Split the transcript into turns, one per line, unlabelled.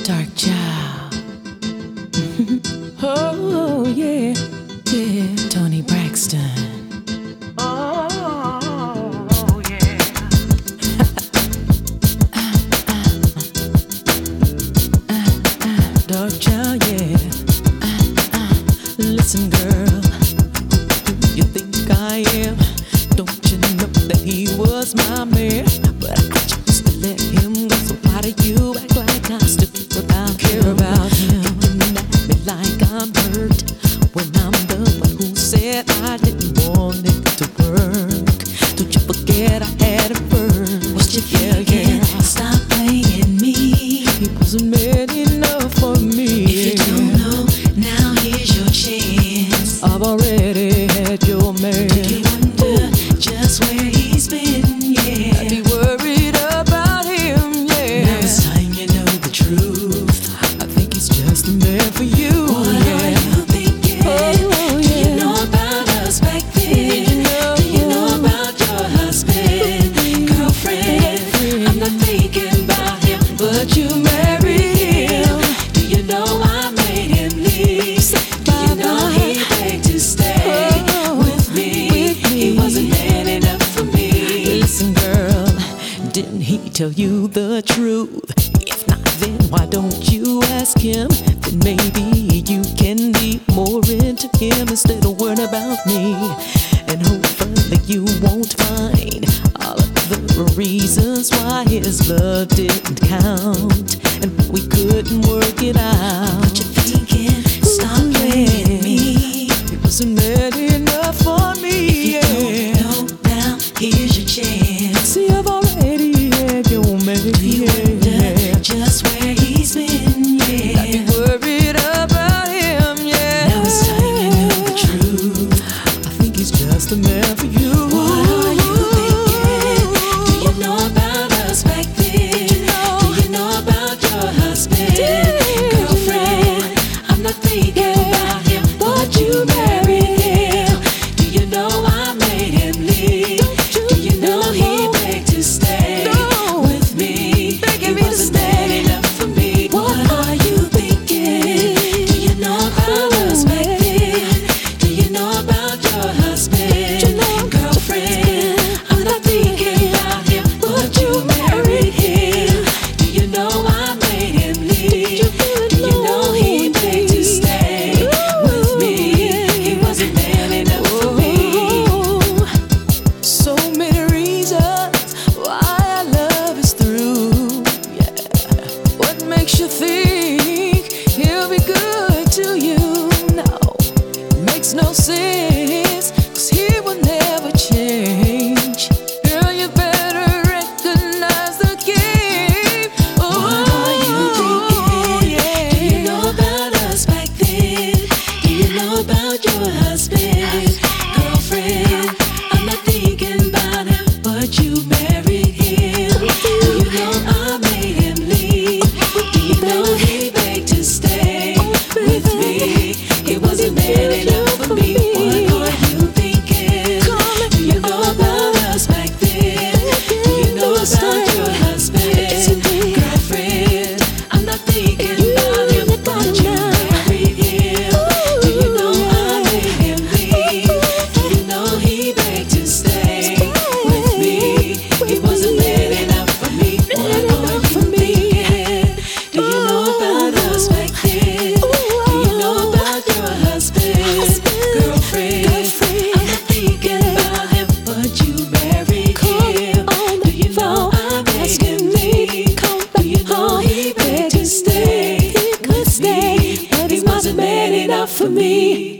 Dark Child. Oh, yeah, yeah. Toni Braxton.
Oh, yeah.
Dark Child, yeah. Listen, girl, who you think I am? Don't you know that he was my man? But I chose to let him go. So why do you act like I still care about him? Looking at me like I'm hurt when I'm the one who said I didn't want it to work. Don't you forget I had it first.
What you thinking? Stop playing me.
He wasn't man enough for me.
If you don't know, now here's your chance.
I've already had your man.
Do you wonder just where he's been? Yeah,
I'd be worried about him, yeah.
now it's time you know the truth.
I think he's just the man for you,
What are
yeah.
you thinking?
Oh,
Do you
yeah.
know about us back then? Do you know about your husband, girlfriend? I'm not thinking about him, but you married him. Do you know I made him leave? Do you know he begged to stay with me? He wasn't man enough for me.
Listen, girl, didn't he tell you the truth? If not, then why don't you ask him? Then maybe you can be more into him instead of worrying about me. And hopefully you won't find all of the reasons why his love didn't count and we couldn't work it out.
What you thinking? Stop playing me.
He wasn't man enough for me,
If you don't know now, here's your chance.
See, I've already had your man.
Do you wonder just where he's been?
I'd be
Yeah,
worried about him, yeah.
now it's time you know the truth.
I think he's just the man for you.
What are you thinking? Do you know about us back then? Do you know about your husband, girlfriend? I'm not thinking about him, but you married him. Do you know I made him leave? Do you know he begged to stay with me? He wasn't man enough for me. What are you thinking? Do you know about us back then? Do you know about your husband, girlfriend? I'm not thinking about him, but you married him. Do you know I made him leave? Do you know he begged to stay with me? He wasn't man enough for me.
So many reasons why our love is through. Yeah. What makes you think he'll be good to you? No, it makes no sense, 'cause he will never change. Girl, you better recognize the game.
What are you thinking?
Yeah.
Do you know about us back then? Do you know about your husband, girlfriend? I'm not thinking about him, but you married him. Do you know I made him leave? Do you know he begged to stay with me? He wasn't man enough for me. What are you thinking? Do you know about us back then? Do you know about your husband, girlfriend? I'm not thinking about him, but you married him. Do you know I made him leave? Do you know he begged to stay with me? He wasn't man enough for me. What are you thinking? Do you know about us back then? Do you know about your husband, girlfriend? I'm not thinking about him, but you married him. Do you know I made him leave? Do you know he begged to stay with me? He wasn't man enough for me.